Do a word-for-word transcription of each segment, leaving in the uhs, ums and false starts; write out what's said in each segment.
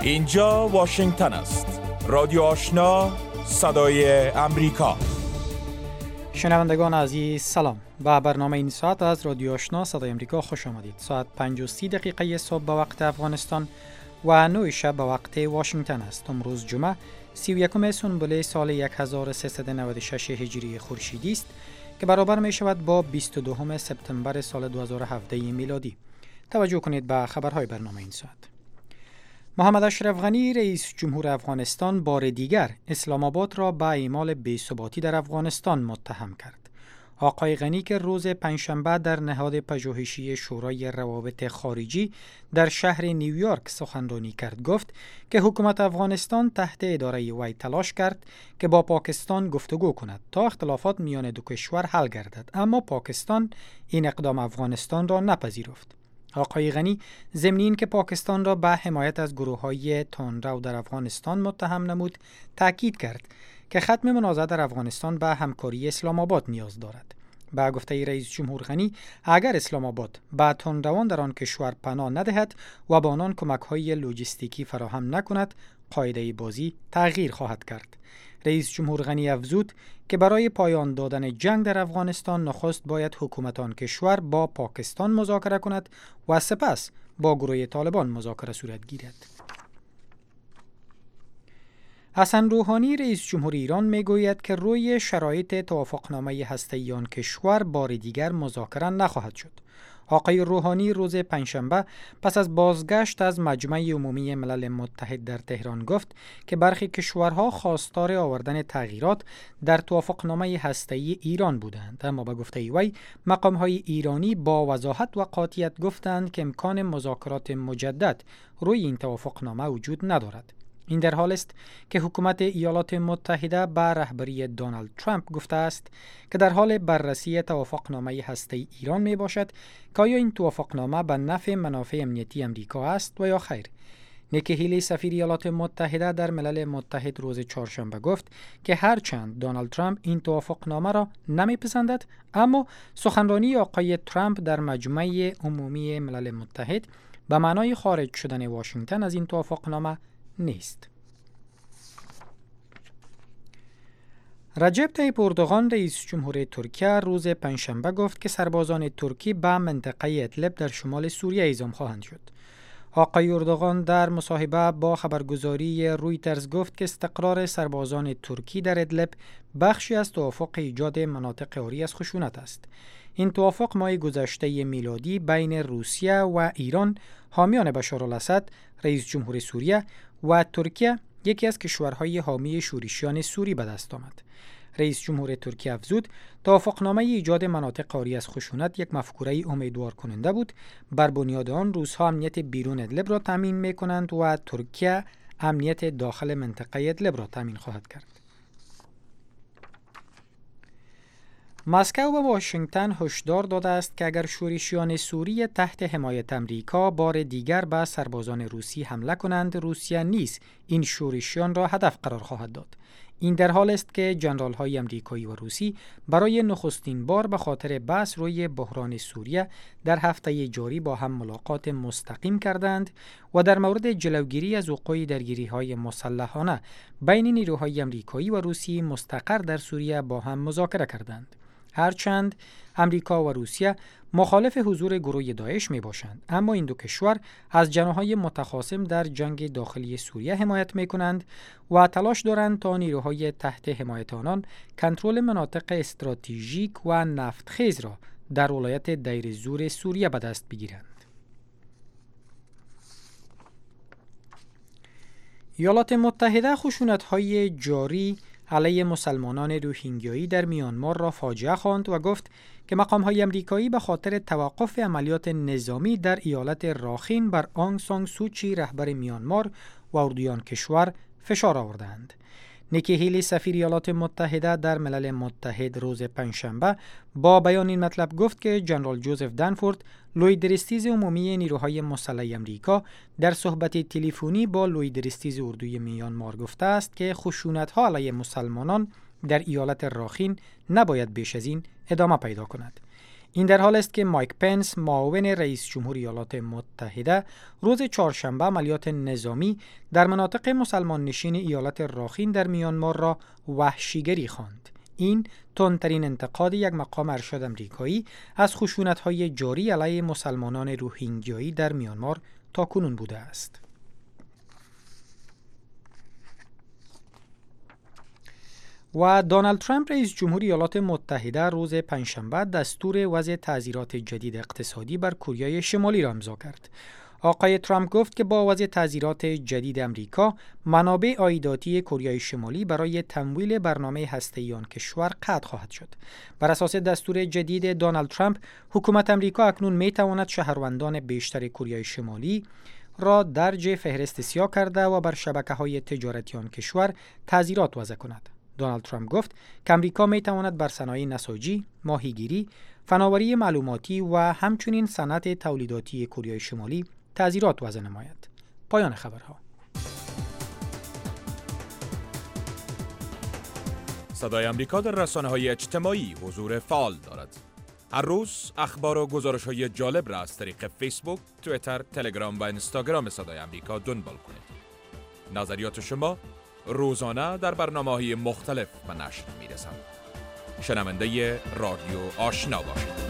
اینجا واشنگتن است. رادیو آشنا، صدای امریکا. شنوندگان عزیز سلام. با برنامه این ساعت از رادیو آشنا صدای امریکا خوش آمدید. ساعت پنج و سی دقیقه صبح به وقت افغانستان و نه شب به وقت واشنگتن است. امروز جمعه سی و یکم سنبله سال هزار و سیصد و نود و شش هجری خورشیدی است که برابر می شود با بیست و دو سپتامبر سال دو هزار و هفده میلادی. توجه کنید به خبرهای برنامه این ساعت. محمد اشرف غنی رئیس جمهور افغانستان بار دیگر اسلام آباد را به اعمال بی‌ثباتی در افغانستان متهم کرد. آقای غنی که روز پنجشنبه در نهاد پژوهشی شورای روابط خارجی در شهر نیویورک سخنرانی کرد گفت که حکومت افغانستان تحت اداره وی تلاش کرد که با پاکستان گفتگو کند تا اختلافات میان دو کشور حل گردد، اما پاکستان این اقدام افغانستان را نپذیرفت. آقای غنی ضمن این که پاکستان را به حمایت از گروه‌های تندرو در افغانستان متهم نمود، تاکید کرد که ختم منازعه در افغانستان به همکاری اسلام آباد نیاز دارد. با گفته رئیس جمهور غنی، اگر اسلام آباد به تندروان در آن کشور پناه ندهد و به آنان کمک‌های لوجستیکی فراهم نکند، قاعده بازی تغییر خواهد کرد. رئیس جمهور غنی افزود که برای پایان دادن جنگ در افغانستان نخست باید حکومت آن کشور با پاکستان مذاکره کند و سپس با گروه طالبان مذاکره صورت گیرد. حسن روحانی رئیس جمهور ایران میگوید که روی شرایط توافقنامه هسته‌ای آن کشور بار دیگر مذاکره نخواهد شد. آقای روحانی روز پنجشنبه پس از بازگشت از مجمع عمومی ملل متحد در تهران گفت که برخی کشورها خواستار آوردن تغییرات در توافقنامه هسته‌ای ایران بودند، اما به گفته وی مقام‌های ایرانی با وضاحت و قاطعیت گفتند که امکان مذاکرات مجدد روی این توافقنامه وجود ندارد. این در حال است که حکومت ایالات متحده به رهبری دونالد ترامپ گفته است که در حال بررسی توافقنامه هسته‌ای ایران می باشد که آیا این توافقنامه به نفع منافع امنیتی امریکا است و یا خیر. نیکی هیلی سفیر ایالات متحده در ملل متحد روز چهارشنبه گفت که هرچند دونالد ترامپ این توافقنامه را نمیپسندد، اما سخنرانی آقای ترامپ در مجمع عمومی ملل متحد به معنای خارج شدن واشنگتن از این توافقنامه نیست. رجب طیب اردوغان رئیس جمهور ترکیه روز پنجشنبه گفت که سربازان ترکی به منطقه ادلب در شمال سوریه اعزام خواهند شد. آقای اردوغان در مصاحبه با خبرگزاری رویترز گفت که استقرار سربازان ترکی در ادلب بخشی از توافق ایجاد مناطق عاری از خشونت است. این توافق ماه گذشته میلادی بین روسیه و ایران، حامیان بشارالاسد رئیس جمهور سوریه و ترکیه، یکی از کشورهای حامی شورشیان سوری به دست آمد. رئیس جمهور ترکیه افزود توافقنامه ایجاد مناطق عاری از خشونت یک مفکوره امیدوار کننده بود. بر بنیاد آن روس‌ها امنیت بیرون ادلب را تامین می‌کنند و ترکیه امنیت داخل منطقه ادلب را تامین خواهد کرد. مسکو و واشنگتن هشدار داده است که اگر شورشیان سوریه تحت حمایت امریکا بار دیگر به سربازان روسی حمله کنند، روسیه نیز این شورشیان را هدف قرار خواهد داد. این در حال است که ژنرال‌های آمریکایی و روسی برای نخستین بار به خاطر بحث روی بحران سوریه در هفته جاری با هم ملاقات مستقیم کردند و در مورد جلوگیری از وقوع درگیری‌های مسلحانه بین نیروهای آمریکایی و روسی مستقر در سوریه با هم مذاکره کردند. هرچند امریکا و روسیه مخالف حضور گروه داعش می باشند، اما این دو کشور از جناح‌های متخاصم در جنگ داخلی سوریه حمایت می کنند و تلاش دارند تا نیروهای تحت حمایت آنان کنترل مناطق استراتژیک و نفتخیز را در ولایت دیر زور سوریه به دست بگیرند. ایالات متحده خشونت‌های جاری علیه مسلمانان روهینگیایی در میانمار را فاجعه خواند و گفت که مقام‌های آمریکایی به خاطر توقف عملیات نظامی در ایالت راخین بر آنگ سان سوچی رهبر میانمار و اردویان کشور فشار آوردند. نیکی هیلی سفیر ایالات متحده در ملل متحد روز پنجشنبه با بیان این مطلب گفت که ژنرال جوزف دنفورد، لوی درستیز عمومی نیروهای مسلح آمریکا، در صحبت تلفنی با لوی درستیز اردوی میانمار گفته است که خشونت‌ها علیه مسلمانان در ایالت راخین نباید بیش از این ادامه پیدا کند. این در حال است که مایک پنس، معاون رئیس جمهور ایالات متحده، روز چهارشنبه عملیات نظامی در مناطق مسلمان نشین ایالت راخین در میانمار را وحشیگری خواند. این تندترین انتقاد یک مقام ارشد امریکایی از خشونت‌های جاری علیه مسلمانان روهینگیایی در میانمار تاکنون بوده است. و دونالد ترامپ رئیس جمهور ایالات متحده روز پنجشنبه دستور وضع تعزیرات جدید اقتصادی بر کره شمالی را امضا کرد. آقای ترامپ گفت که با وضع تعزیرات جدید امریکا، منابع عایداتی کره شمالی برای تمویل برنامه هسته‌ای آن کشور قطع خواهد شد. بر اساس دستور جدید دونالد ترامپ، حکومت امریکا اکنون می تواند شهروندان بیشتر کره شمالی را درج فهرست سیاه کرده و بر شبکه‌های تجارتی آن کشور تعزیرات وضع کند. دونالد ترامپ گفت که امریکا می تواند بر صنایع نساجی، ماهیگیری، فناوری معلوماتی و همچنین صنعت تولیداتی کره شمالی تعزیرات وضع نماید. پایان خبرها. صدای امریکا در رسانه‌های اجتماعی حضور فعال دارد. هر روز اخبار و گزارش‌های جالب را از طریق فیسبوک، توییتر، تلگرام و اینستاگرام صدای امریکا دنبال کنید. نظریات شما روزانه در برنامه‌های مختلف به نشر می‌رسند. شنونده رادیو آشنا باشید.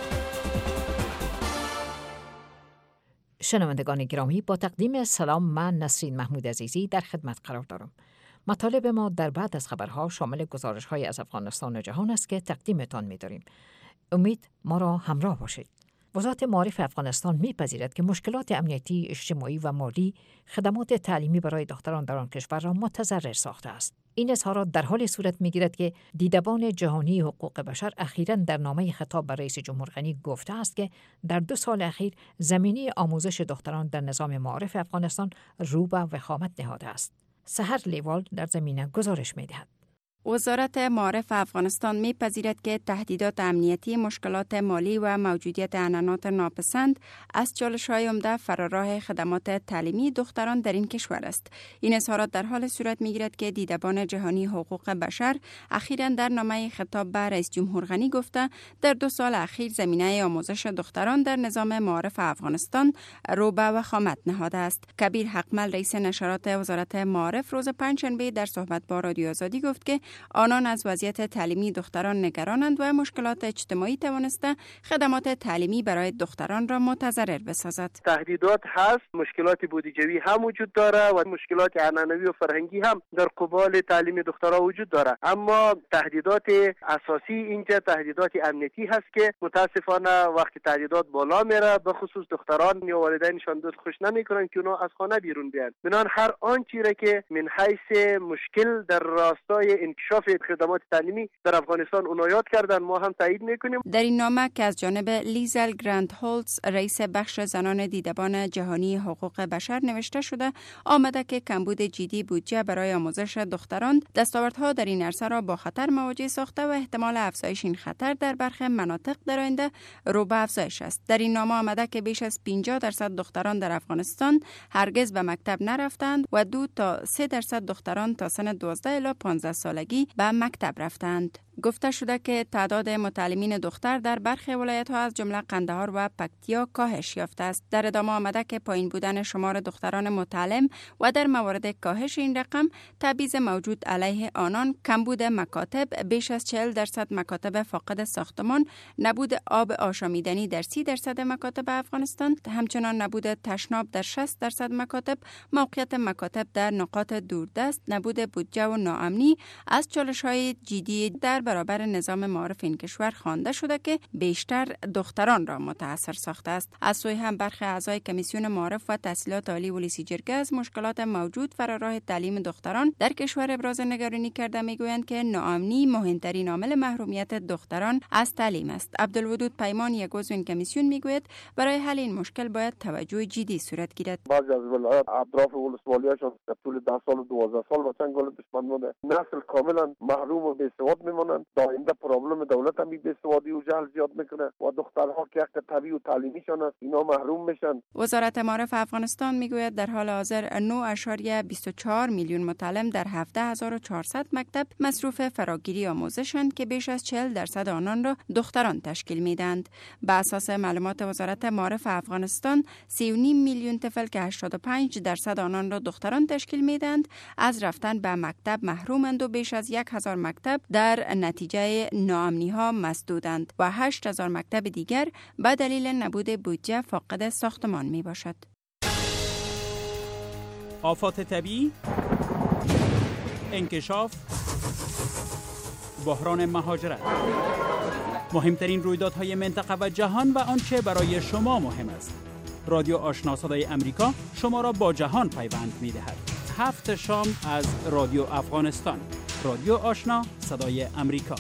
شنوندگان گرامی، با تقدیم سلام، من نسرین محمود عزیزی در خدمت قرار دارم. مطالب ما در بعد از خبرها شامل گزارش‌های از افغانستان و جهان است که تقدیمتان می‌داریم. امید ما را همراه باشید. وزارت معارف افغانستان می‌پذیرد که مشکلات امنیتی، اجتماعی و مالی خدمات تعلیمی برای دختران در آن کشور را متضرر ساخته است. این اظهارات در حال صورت می‌گیرد که دیدبان جهانی حقوق بشر اخیراً در نامه خطاب به رئیس جمهور غنی گفته است که در دو سال اخیر زمینه آموزش دختران در نظام معارف افغانستان رو به وخامت نهاده است. سحر لیوال در زمینه گزارش می‌دهد. وزارت معارف افغانستان می‌پذیرد که تهدیدات امنیتی، مشکلات مالی و موجودیت عنعنات ناپسند از چالش‌های عمده فراراه خدمات تعلیمی دختران در این کشور است. این اظهارات در حال صورت می‌گیرد که دیدبان جهانی حقوق بشر اخیراً در نامه خطاب به رئیس جمهور غنی گفته در دو سال اخیر زمینه آموزش دختران در نظام معارف افغانستان رو به وخامت نهاده است. کبیر حقمل رئیس نشرات وزارت معارف روز پنجشنبه در صحبت با رادیو آزادی گفت که آنان از وضعیت تعلیمی دختران نگرانند و مشکلات اجتماعی توانسته خدمات تعلیمی برای دختران را متضرر بسازد. تهدیدات هست، مشکلات بودجوی هم وجود داره و مشکلات عنعنوی و فرهنگی هم در قبال تعلیم دخترها وجود داره. اما تهدیدات اساسی اینجا تهدیدات امنیتی هست که متاسفانه وقتی تهدیدات بالا میره به خصوص دختران یا والدینشان دوست خوش نمیکنن که اونا از خانه بیرون بیان. بنان هر آنچه را که من حیث مشکل در راستای انکشاف خدمات تعلیمی در افغانستان اونها یاد کردن ما هم تایید میکنیم. در این نامه که از جانب لیزل گرانت هولتز رئیس بخش زنان دیدبان جهانی حقوق بشر نوشته شده، آمده که کمبود جدی بودجه برای آموزش دختران دستاوردها در این عرصه را با خطر مواجه ساخته و احتمال افزایش این خطر در برخی مناطق در آینده رو به افزایش است. در این نامه آمده که بیش از پنجاه درصد دختران در افغانستان هرگز به مکتب نرفتند و دو تا سه درصد دختران تا سن دوازده الی پانزده سالگی به مکتب رفتند. گفته شده که تعداد متعلمین دختر در برخی ولایت‌ها از جمله قندهار و پکتیا کاهش یافته است. در ادامه آمده که پایین بودن شمار دختران متعلم و در موارد کاهش این رقم تبعیض موجود علیه آنان، کمبود مکاتب، بیش از چهل درصد مکاتب فاقد ساختمان، نبود آب آشامیدنی در سی درصد مکاتب افغانستان، همچنان نبود تشناب در شصت درصد مکاتب، موقعیت مکاتب در نقاط دوردست، نبود بودجه و ناامنی از چالش‌های جدی در برابر نظام معارف این کشور خوانده شده که بیشتر دختران را متاثر ساخته است. از سوی هم برخی اعضای کمیسیون معارف و تحصیلات عالی ولسی جرگه از مشکلات موجود فراراه تعلیم دختران در کشور ابراز نگرانی کرده میگویند که ناامنی مهمترین عامل محرومیت دختران از تعلیم است. عبدالودود پیمان یک عضو این کمیسیون میگوید برای حل این مشکل باید توجه جدی صورت گیرد. بعضی از ولایات اطراف ولسوالی‌هاشون در طول ده سال و دوازده سال با چنگال دشمن مونده، نسل کاملا محروم و بی‌سواد میمونه میکنن. در آینده پرابلم دولت هم بی سوادی و جهل زیاد میکنه و دخترها که حق طبیعی و تعلیمیشان است اینا محروم میشن. وزارت معارف افغانستان میگوید در حال حاضر نه اشاریه بیست و چهار میلیون متعلم در هفده هزار و چهارصد مکتب مصروف فراگیری آموزشند که بیش از چهل درصد آنان را دختران تشکیل میدند. به اساس معلومات وزارت معارف افغانستان سی و نیم میلیون طفل که هشتاد و پنج درصد آنان را دختران تشکیل میدند از رفتن به مکتب محرومند و بیش از یک هزار مکتب در نتیجه ناامنی ها مسدودند و هشت هزار مکتب دیگر به دلیل نبود بودجه فاقد ساختمان می باشد. آفات طبیعی، انکشاف، بحران مهاجرت، مهمترین رویدادهای منطقه و جهان و آنچه برای شما مهم است. رادیو آشنا صدای امریکا شما را با جهان پیوند می دهد. هفت شام از رادیو افغانستان. رادیو آشنا صدای امریکا.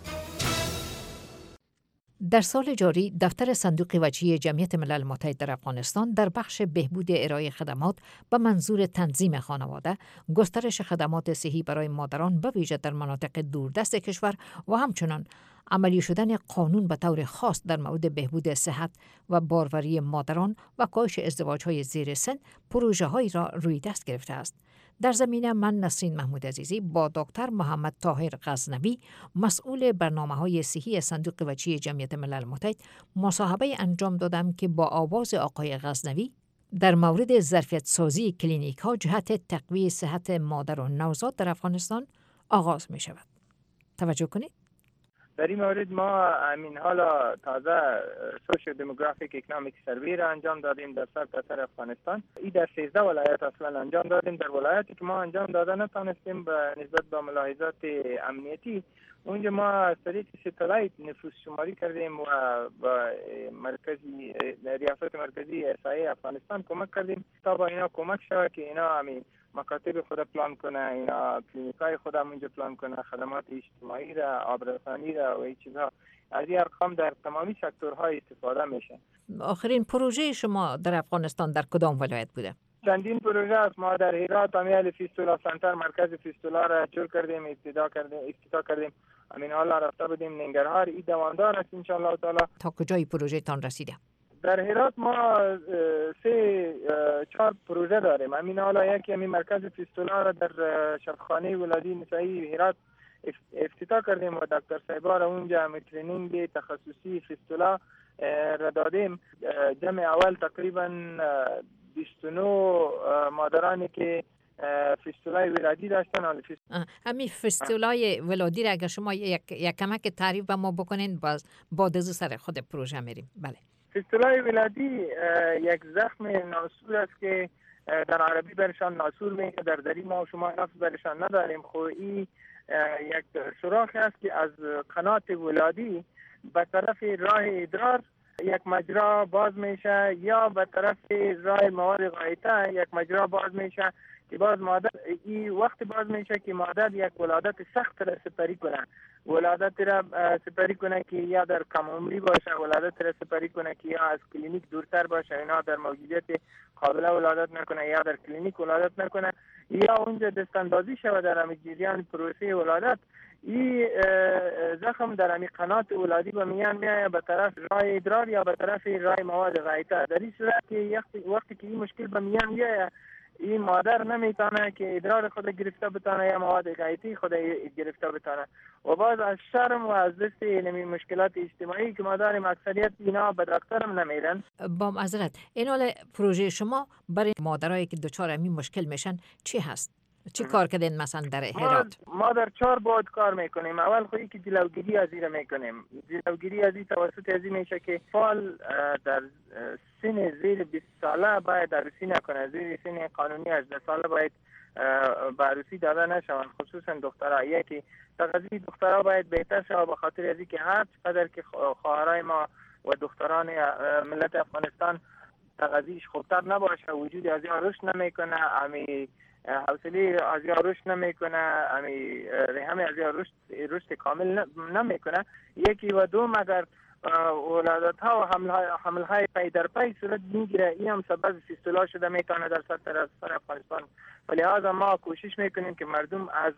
در سال جاری دفتر صندوق وجهی جمعیت ملل متحد در افغانستان در بخش بهبود ارائه خدمات به منظور تنظیم خانواده، گسترش خدمات صحی برای مادران به ویژه در مناطق دوردست کشور و همچنان عملی شدن قانون به طور خاص در مورد بهبود صحت و باروری مادران و کاهش ازدواج‌های زیر سن پروژه‌هایی را روی دست گرفته است. در زمینه من نسرین محمود عزیزی با دکتر محمد طاهر غزنوی مسئول برنامه‌های صحی صندوق وجهی جمعیت ملل متحد مصاحبه انجام دادم که با آواز آقای غزنوی در مورد ظرفیت سازی کلینیک ها جهت تقویت صحت مادر و نوزاد در افغانستان آغاز می شود. توجه کنید. در این مورد ما همین حالا تازه سوشیو دموگرافیک اکنامیک سروی را انجام دادیم در سرتاسر افغانستان. این در سیزده ولایت اصلا انجام دادیم. در ولایتی که ما انجام داده نتانستیم به نسبت به ملاحظات امنیتی، اونجا ما از طریق ستلایت نفوس شماری کردیم و با مرکزی ریاست مرکزی احصایه افغانستان کمک کردیم تا با اینا کمک شود که اینا همین مکاتب خود پلان کنه، اینا کلینیکای خود هم اونجا پلان کنه، خدمات اجتماعی را، آبرسانی را و این چیزها. از این ارقام در تمامی سکتورهای استفاده میشه. آخرین پروژه شما در افغانستان در کدام ولایت بوده؟ چندین پروژه است. ما در هرات امیال فیستولا سنتر مرکز فیستولا را جور کردیم، ابتدا کردیم، افتتاح کردیم. همین حالا رفته بودیم ننگرهار. این دواندار است ان شاء الله تعالی. تا کجای پروژه تان رسیده؟ در هرات ما سه چهار پروژه داریم. همین حالا یکی همین مرکز فیستولا را در شفاخانه ولادی نسایی هرات افتتاح کردیم و دکتر صاحبا را اونجا ترینینگ تخصصی فیستولا را دادیم. جمع اول تقریبا بیست و نه مادرانی که فیستولای ولادی داشتن. همین فیستولای ولادی را اگر شما یک, یک کمک تعریف به ما بکنین باز بعد از سر خود پروژه میریم. بله. فیستولای ولادی یک زخم ناسور است که در عربی برشان ناسور میگه، در دری ما و شما لفظ برشان نداریم. خو این یک سوراخ است که از قنات ولادی به طرف راه ادرار یک مجرا باز میشه یا به طرف راه مواد غایطه یک مجرا باز میشه که باز مادر این وقت باز میشه که مادر یک ولادت سخت را سپری کنه، ولادت را سپری کنه که یا در کم عمری باشه، ولادت را سپری کنه که یا از کلینیک دورتر باشه، اینا در موجودیت قابل ولادت نکنه یا در کلینیک ولادت نکنه یا اونجا دستاندازی شود در همین جریان پروسه ولادت. این زخم در همین قنات ولادی به میان میایه به طرف راه ادرار یا به طرف راه مواد غایطه. در این صورت که وقتی که این مشکل به میان میایه این مادر نمیتونه که ادرار خود گرفته بتانه یا مواد غایطی خود گرفته بتانه و باز از شرم و از دست نمی مشکلات اجتماعی که ما داریم اکثریت اینا به دکترم نمیرن. با معذرت این حال پروژه شما برای مادرایی که دچار همین مشکل میشن چی هست؟ چی کار کردین مثلا در هرات؟ ما, ما در چهار بعد کار میکنیم. اول خودی که جلوگیری از این میکنیم. جلوگیری از این توسط از این میشه که فال در سن زیر بیست ساله باید عروسی نکنه، زیر سن قانونی هجده ساله باید به عروسی داده نشون، خصوصا دخترها. یکی تغذیه دخترها باید بهتر شود به خاطر از اینکه هر چقدر که خواهرای ما و دختران ملت افغانستان تغذیهش خوبتر نباشه، وجود از این رشد نمیکنه، امی حوصله از این رشد نمیکنه، امی رحم از این رشد رشد کامل نمیکنه. یکی و دوم اگر ولادت ها و حمل های حمل های پی در پی صورت میگیره، این هم سبب فیستولا شده میتونه در سطح افغانستان. ولی لحاظا ما کوشش میکنیم که مردم از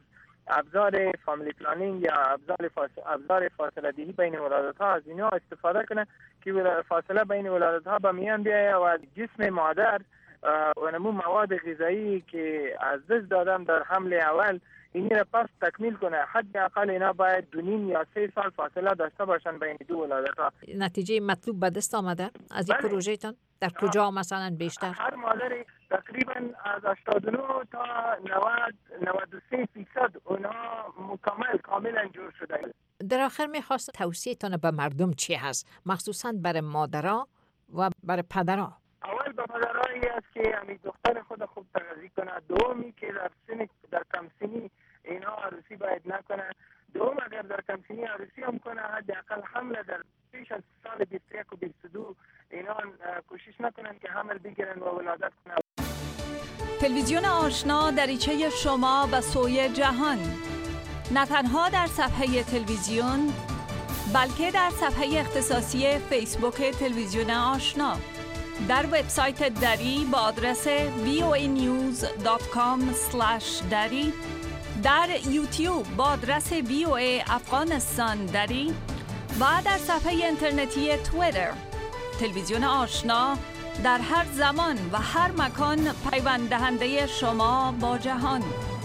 ابزار فامیلی پلانینگ یا ابزار فاصله ابزار فاصله دهی بین ولادت ها از اینا استفاده کنه که فاصله بین ولادت ها به میان بیاید و جسم مادر و نمو مواد غذایی که از دست دادن در حمل اول این را پس تکمیل کنه. حداقل اینا باید دو نیم یا سه سال فاصله داشته باشن بین دو ولادت ها. نتیجه مطلوب به دست آمده از این پروژه تان؟ در کجا مثلا بیشتر؟ هر مادر تقریبا از هشتاد و نه تا نود نود و سه درصد اونا مکمل کامل انجور شده. در آخر میخواست توصیه تان به مردم چی هست؟ مخصوصا برای مادرها و برای پدرها. اول به مادرایی است که همین دختر خود خوب تغذیه کنه. دومی که در سن در کم سنی اینا عروسی باید نکنه. دوم اگر در کم سنی عروسی هم کنه حداقل حمل در پیش از سال بیست و یک و بیست و دو اینا کوشش نکنن که حمل بگیرن و ولادت کنن. تلویزیون آشنا دریچه شما به سوی جهان، نه تنها در صفحه تلویزیون بلکه در صفحه اختصاصی فیسبوک تلویزیون آشنا، در وبسایت دری با آدرس وی او ای نیوز دات کام اسلش دری، در یوتیوب با آدرس وی او ای افغانستان دری و در صفحه اینترنتی توییتر. تلویزیون آشنا در هر زمان و هر مکان پیوند دهنده شما با جهان.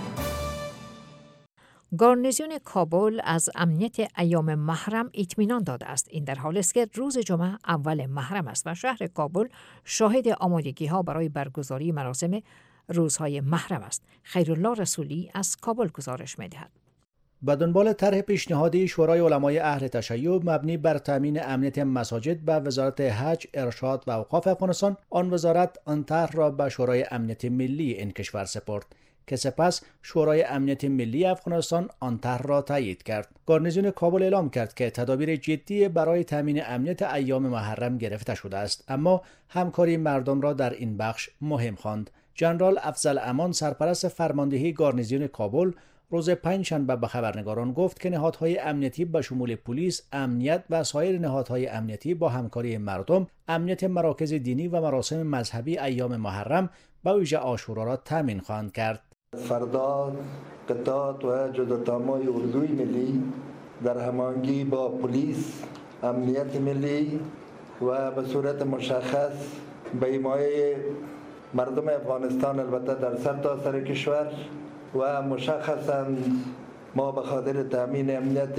گارنیزیون کابل از امنیت ایام محرم اطمینان داده است. این در حالی است که روز جمعه اول محرم است و شهر کابل شاهد آمادگی ها برای برگزاری مراسم روزهای محرم است. خیرالله رسولی از کابل گزارش می‌دهد. به دنبال طرح پیشنهادی شورای علمای اهل تشیع مبنی بر تامین امنیت مساجد به وزارت حج، ارشاد و اوقاف افغانستان، آن وزارت آن طرح را به شورای امنیت ملی این کشور سپرد که سپس شورای امنیت ملی افغانستان آن طرح را تایید کرد. گارنیزیون کابل اعلام کرد که تدابیر جدی برای تامین امنیت ایام محرم گرفته شده است، اما همکاری مردم را در این بخش مهم خواند. ژنرال افضل امان، سرپرست فرماندهی گارنیزیون کابل، روز پنجشنبه به خبرنگاران گفت که نهادهای امنیتی به شمول پلیس، امنیت و سایر نهادهای امنیتی با همکاری مردم امنیت مراکز دینی و مراسم مذهبی ایام محرم به ویژه عاشورا را تامین خواهند کرد. فردا قطعات و جزءتامای اردوی ملی در هماهنگی با پلیس، امنیت ملی و به صورت مشخص به حمایت مردم افغانستان، البته در سرتاسر کشور و مشخصاً ما به خاطر تامین امنیت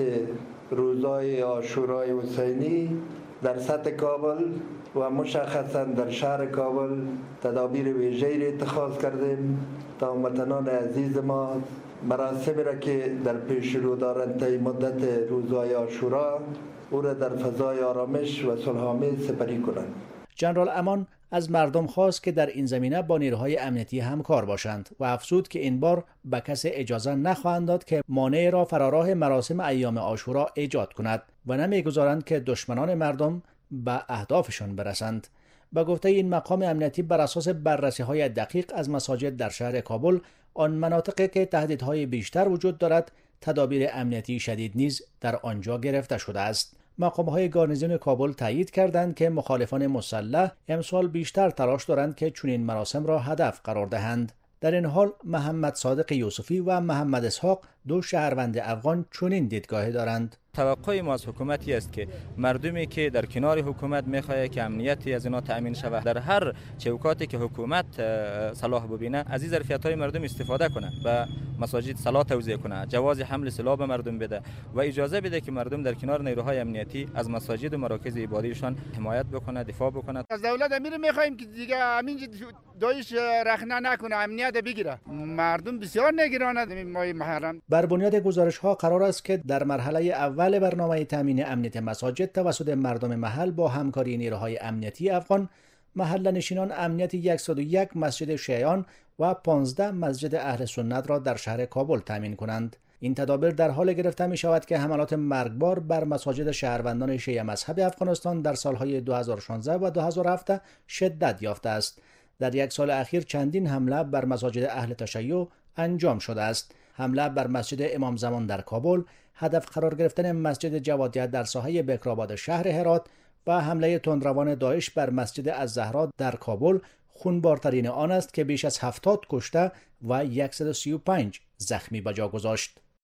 روزهای عاشورای حسینی در سطح کابل و مشخصاً در شهر کابل تدابیر ویژه‌ای را اتخاذ کردیم تا هموطنان عزیز ما مراسمی را که در پیش رو دارند طی مدت روزهای عاشورا او را در فضای آرامش و صلح‌آمیز سپری کنند. ژنرال امان از مردم خواست که در این زمینه با نیروهای امنیتی همکار باشند و افزود که این بار به کسی اجازه نخواهند داد که مانع را فراراه مراسم ایام عاشورا ایجاد کند و نمیگذارند که دشمنان مردم به اهدافشان برسند. به گفته این مقام امنیتی، بر اساس بررسی‌های دقیق از مساجد در شهر کابل، آن مناطقی که تهدیدهای بیشتر وجود دارد، تدابیر امنیتی شدید نیز در آنجا گرفته شده است. مقام‌های گارنیزیون کابل تایید کردند که مخالفان مسلح امسال بیشتر تلاش دارند که چنین مراسم را هدف قرار دهند. در این حال محمد صادق یوسفی و محمد اسحاق، دو شهروند افغان، چنین دیدگاهی دارند. توقع ما از حکومتی است که مردمی که در کنار حکومت میخواهد که امنیتی از اینا تأمین شود، در هر چوکاتی که حکومت صلاح ببینه از این ظرفیت‌های مردم استفاده کنه و مساجد صلاح توزیع کنه، جواز حمل سلاح به مردم بده و اجازه بده که مردم در کنار نیروهای امنیتی از مساجد و مراکز عبادیشان حمایت بکنه، دفاع بکنه. از دولت امیر میخوایم که دیگه همین دایش رخنه نکنه، امنیت بگیره. مردم بسیار نگرانند این ماه محرم. بر بنیاد گزارش‌ها قرار است که در مرحله اول برنامه تامین امنیت مساجد توسط مردم محل با همکاری نیروهای امنیتی افغان، محل نشینان امنیت صد و یک مسجد شیعیان و پانزده مسجد اهل سنت را در شهر کابل تامین کنند. این تدابیر در حال گرفته می شود که حملات مرگبار بر مساجد شهروندان شیعه مذهب افغانستان در سالهای دو هزار و شانزده و دو هزار و هفده شدت یافته است. در یک سال اخیر چندین حمله بر مساجد اهل تشیع انجام شده است. حمله بر مسجد امام زمان در کابل، هدف قرار گرفتن مسجد جوادیت در ساحه بکرآباد شهر هرات و حمله تندروان داعش بر مسجد الزهرا در کابل خونبارترین آن است که بیش از هفتاد کشته و صد و سی و پنج زخمی به جا گذاشت.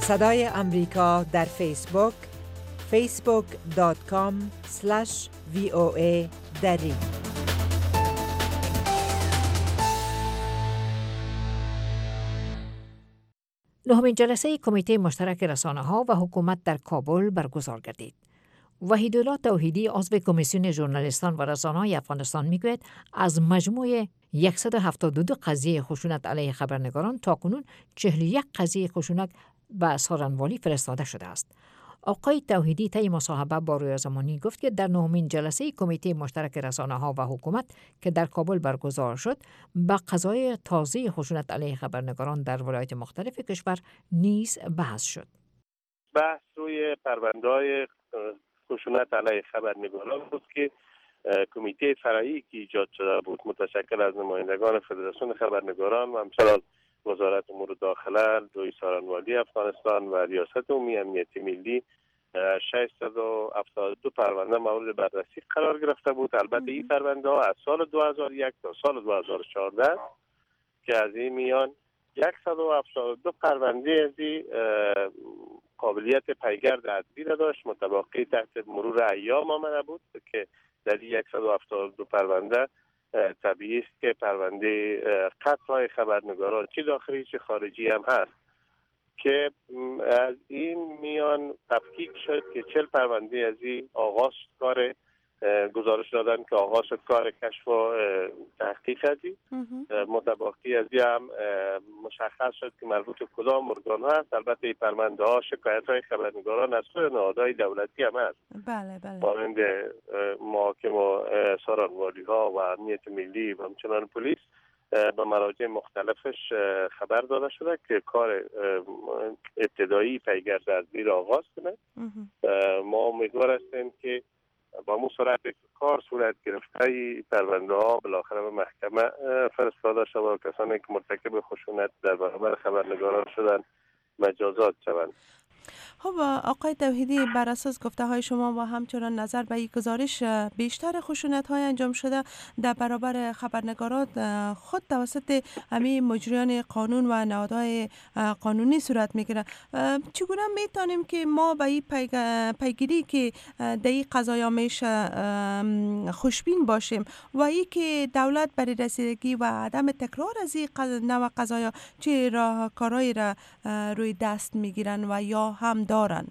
صدای امریکا در فیسبوک فیسبوک دات کام اسلش وی او ای دری. نهمین جلسه کمیته مشترک رسانه‌ها و حکومت در کابل برگزار گردید. وحیدالله توحیدی عضو کمیسیون ژورنالیستان و رسانه‌های افغانستان میگوید از مجموع صد و هفتاد و دو قضیه خشونت علیه خبرنگاران تاکنون چهل و یک قضیه خشونت به سارنوالی فرستاده شده است. آقای توحیدی طی مصاحبه با رویا زمانی گفت که در نهمین جلسه کمیته مشترک رسانه‌ها و حکومت که در کابل برگزار شد، با قضایای تازه خشونت علیه خبرنگاران در ولایات مختلف کشور نیز بحث شد. بحث روی پرونده‌های خشونت علیه خبرنگاران بود که کمیته فرعی که ایجاد شده بود متشکل از نمایندگان فدراسیون خبرنگاران و همچنان وزارت امور داخله، دوی سارنوالی افغانستان و ریاست عمومی امنیت ملی ششصد و هفتاد و دو پرونده مورد بررسی قرار گرفته بود. البته این پرونده ها از سال دو هزار و یک تا سال دو هزار و چهارده که از این میان صد و هفتاد و دو پرونده از این قابلیت پیگرد ادبی را داشت، متباقی تحت مرور ایام آمده بود که در این صد و هفتاد و دو پرونده طبیعی است که پرونده قتل خبرنگاران چه داخلی چه خارجی هم هست که از این میان تفکیک شد که چهل پرونده از این آغاز کار گزارش دادن که آغاز شد کار کشف و تحقیق از این متباقی از این هم مشخص شد که مربوط به کدام ارگان هست. البته این پرونده ها شکایت های خبرنگاران از سوی نهادهای دولتی هم هست، بله بله مانند محاکم و سارنوالی ها و امنیت ملی و همچنان پلیس به مراجع مختلفش خبر داده شده که کار ابتدایی پیگرد ادبی را آغاز کنه. ما امیدوار هستیم که با مو سرعت کار صورت گرفته ای پرونده ها بالاخره به محکمه فرستاده شود و کسانی که مرتکب خشونت در برابر خبرنگاران شدن مجازات شوند. خب آقای توحیدی، بر اساس گفته های شما و همچنان نظر به این گزارش، بیشتر خشونت های انجام شده در برابر خبرنگاران خود توسط همین مجریان قانون و نهادهای قانونی صورت میگیره. چگونه میتونیم که ما به این پیگیری که در این قضایا میشه خوشبین باشیم و ای که دولت برای رسیدگی و عدم تکرار از این نوع قضایا چه راهکارهایی را روی دست میگیرن و یا هم دارن؟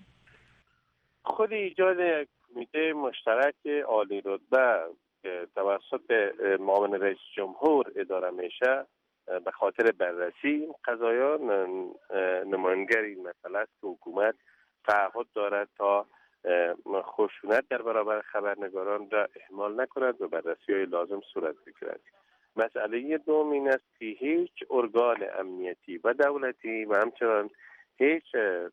خود ایجاد یک کمیته مشترک عالی رتبه که توسط معاون رئیس جمهور اداره میشه به خاطر بررسی این قضایا نمایندگی این مسئله است که حکومت تعهد دارد تا خشونت در برابر خبرنگاران را اهمال نکند و بررسی های لازم صورت بگیرد. مسئله دوم این است که هیچ ارگان امنیتی و دولتی و همچنان هیچ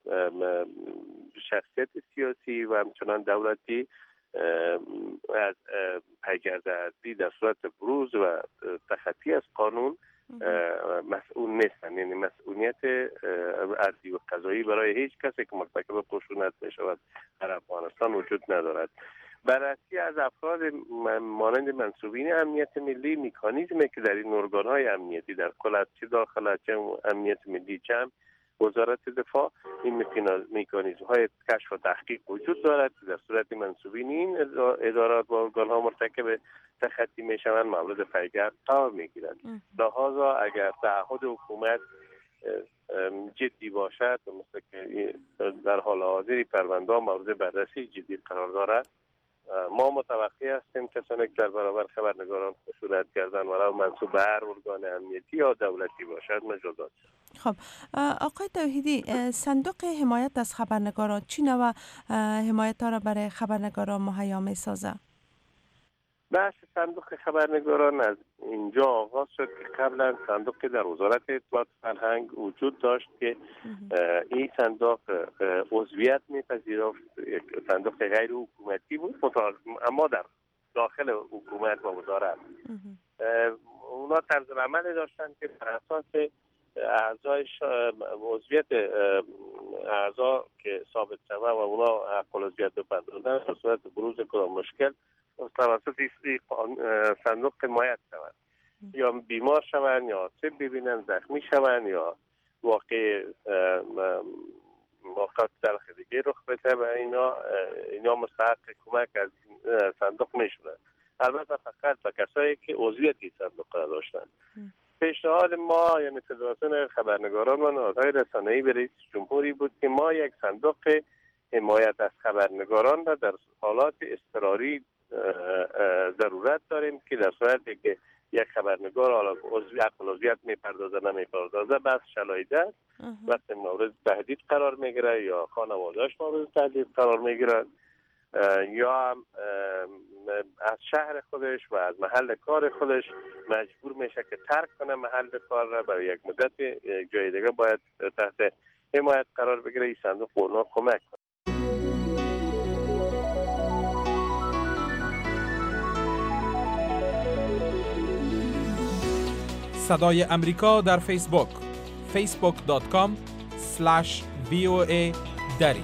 شخصیت سیاسی و همچنان دولتی از پیگرد ادبی در صورت بروز و تخطی از قانون مسئول نیستند. یعنی مسئولیت ادبی و قضایی برای هیچ کسی که مرتکب خشونت بشود در افغانستان وجود ندارد. بررسی از افراد مانند منصوبین امنیت ملی مکانیزمی که در این ارگان‌های امنیتی در کل چه داخل چه امنیت ملی چه وزارت دفاع این مکانیزم های کشف و تحقیق وجود دارد که در صورت منصوبین این ادارات و ارگان ها مرتکب تخطی می شوند مورد پیگرد قرار می گیرند. لذا اگر تعهد حکومت جدی باشد و مثل که در حال حاضر پرونده ها مورد بررسی جدی قرار دارد، ما متوقع هستیم کسانی که در برابر خبرنگاران خشونت کردن ولو منصوب به هر ارگان امنیتی یا دولتی باشد مجازات شود. خب آقای توحیدی، صندوق حمایت از خبرنگاران چی نوع حمایت ها را برای خبرنگاران مهیا می سازه؟ بحث صندوق خبرنگاران از اینجا آغاز شد که قبلا صندوقی در وزارت اطلاعات فرهنگ وجود داشت که این صندوق عضویت میپذیرفت، صندوق غیر حکومتی بود اما در داخل حکومت و وزارت. اونا طرز عمل داشتن که بر اساس اعضایش عضویت اعضا که ثابت شود و اونا حق العضویت بپردازن در صورت بروز کدام مشکل توسط صندوق حمایت شوند، یا بیمار شوند یا آسیب ببینن، زخمی شوند یا واقع موقعات تلخ دیگه رخ بده و اینا اینا مستحق کمک از صندوق میشونن. البته فقط به کسایی که عضویت صندوق داشتن. پیشنهاد ما یعنی فدراسیون خبرنگاران و نهادهای رسانه‌ای به رئیس جمهوری بود که ما یک صندوق حمایت از خبرنگاران را در حالات اضطراری ضرورت داریم که در صورتی که یک خبرنگار حالا عضویت میپردازه نمیپردازه بس شلایده است وقتی مورد تهدید قرار میگیره یا خانواده‌اش مورد تهدید قرار میگیره یا از شهر خودش و از محل کار خودش مجبور میشه که ترک کنه محل کار را برای یک مدت جای دیگه باید تحت حمایت قرار بگیره. این صندوق به اونها کمک کنه. صدای امریکا در فیسبوک فیسبوک دات کام اسلش وی او ای دری.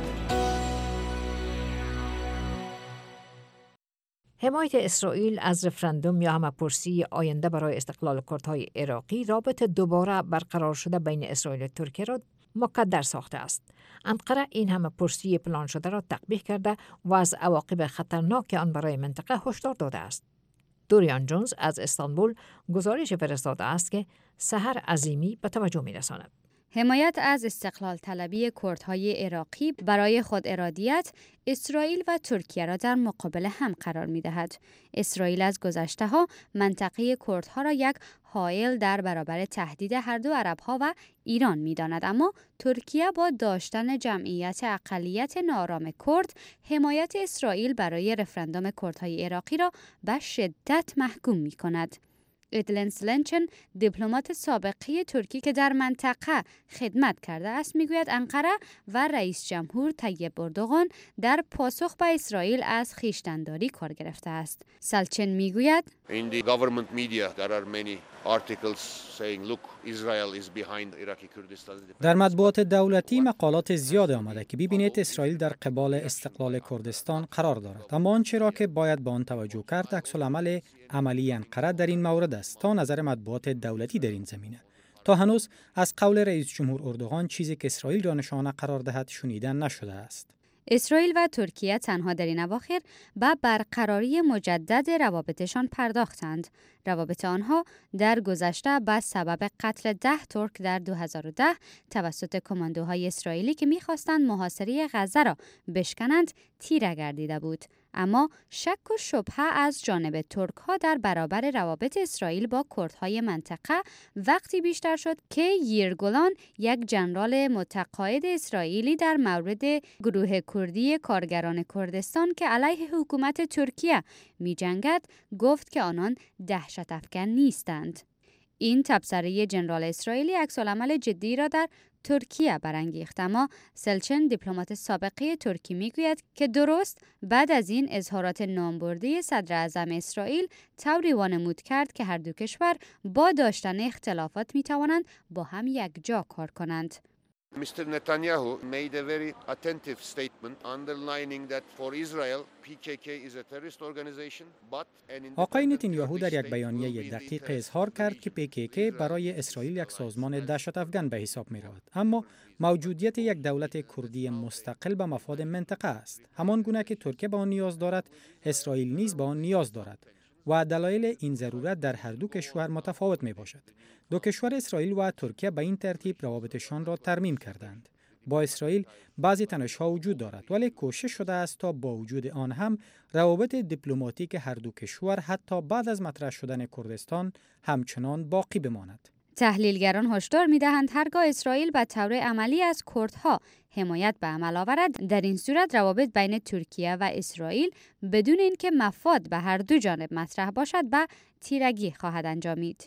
حمایت اسرائیل از رفراندوم یا همه‌پرسی آینده برای استقلال کردهای عراقی رابطه دوباره برقرار شده بین اسرائیل و ترکیه را مکدر ساخته است. انقره این همه‌پرسی پلان شده را تقبیح کرده و از عواقب خطرناک آن برای منطقه هشدار داده است. دوریان جونز از استانبول گزارش فرستاده است که سحر عظیمی به توجه می‌رساند. حمایت از استقلال طلبی کردهای عراقی برای خود ارادیت اسرائیل و ترکیه را در مقابل هم قرار می دهد. اسرائیل از گذشته ها منطقه کردها را یک حائل در برابر تهدید هر دو عربها و ایران می داند، اما ترکیه با داشتن جمعیت اقلیت ناآرام کرد حمایت اسرائیل برای رفراندوم کردهای عراقی را به شدت محکوم می کند. ادلن سلنچن دیپلمات سابقه ترکی که در منطقه خدمت کرده است میگوید انقره و رئیس جمهور طیب اردوغان در پاسخ به اسرائیل از خویشتن‌داری کار گرفته است. سلچن میگوید In the government media there are many articles saying look Israel is behind Iraqi Kurdistan. در مطبوعات دولتی مقالات زیاد آمده که ببینید اسرائیل در قبال استقلال کردستان قرار دارد، اما آنچه را که باید به آن توجه کرد عکس‌العمل عملی انقره در این مورد است تا نظر مطبوعات دولتی در این زمینه. تا هنوز از قول رئیس جمهور اردوغان چیزی که اسرائیل را نشانه قرار دهد شنیده نشده است. اسرائیل و ترکیه تنها در این اواخر به برقراری مجدد روابطشان پرداختند. روابط آنها در گذشته به سبب قتل ده ترک در دو هزار و ده توسط کماندوهای اسرائیلی که می‌خواستند محاصره غزه را بشکنند تیره گردیده بود. اما شک و شبهه از جانب ترک‌ها در برابر روابط اسرائیل با کردهای منطقه وقتی بیشتر شد که یرگولان، یک ژنرال متقاعد اسرائیلی در مورد گروه کردی کارگران کردستان که علیه حکومت ترکیه می‌جنگد، گفت که آنان دهشت افکن نیستند. این تبصره ژنرال اسرائیلی عکس‌العمل جدی را در ترکیه برانگیخت، اما سلچن دیپلمات سابقه ترکی میگوید که درست بعد از این اظهارات نامبرده صدر اعظم اسرائیل طوری وانمود کرد که هر دو کشور با داشتن اختلافات میتوانند با هم یکجا کار کنند. Mister Netanyahu made a very attentive statement underlining that for Israel پی کی کی is a terrorist organization but an آقای نتانیاهو در یک بیانیه دقیق اظهار کرد که پی کی کی برای اسرائیل یک سازمان دهشت افکن به حساب می رود، اما موجودیت یک دولت کردی مستقل به مفاد منطقه است. همان گونه که ترکیه به آن نیاز دارد، اسرائیل نیز به آن نیاز دارد و دلایل این ضرورت در هر دو کشور متفاوت می باشد. دو کشور اسرائیل و ترکیه به این ترتیب روابطشان را ترمیم کردند. با اسرائیل بعضی تنش‌ها وجود دارد، ولی کوشش شده است تا با وجود آن هم روابط دیپلماتیک هر دو کشور حتی بعد از مطرح شدن کردستان همچنان باقی بماند. تحلیلگران هشدار می‌دهند هرگاه اسرائیل به طور عملی از کردها حمایت به عمل آورد، در این صورت روابط بین ترکیه و اسرائیل بدون اینکه مفاد به هر دو جانب مطرح باشد به تیرگی خواهد انجامید.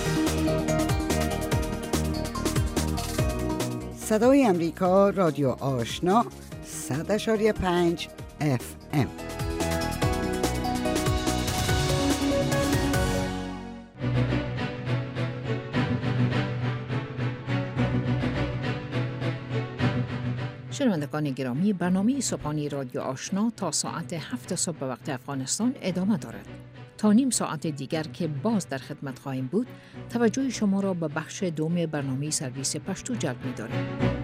صدای امریکا، رادیو آشنا، صد اشاری پنج اف ام. شنوندگان گرامی، برنامه صبحانی رادیو آشنا تا ساعت هفت صبح به وقت افغانستان ادامه دارد. تا نیم ساعت دیگر که باز در خدمت خواهیم بود، توجه شما را به بخش دوم برنامه سرویس پشتو جلب می‌داریم.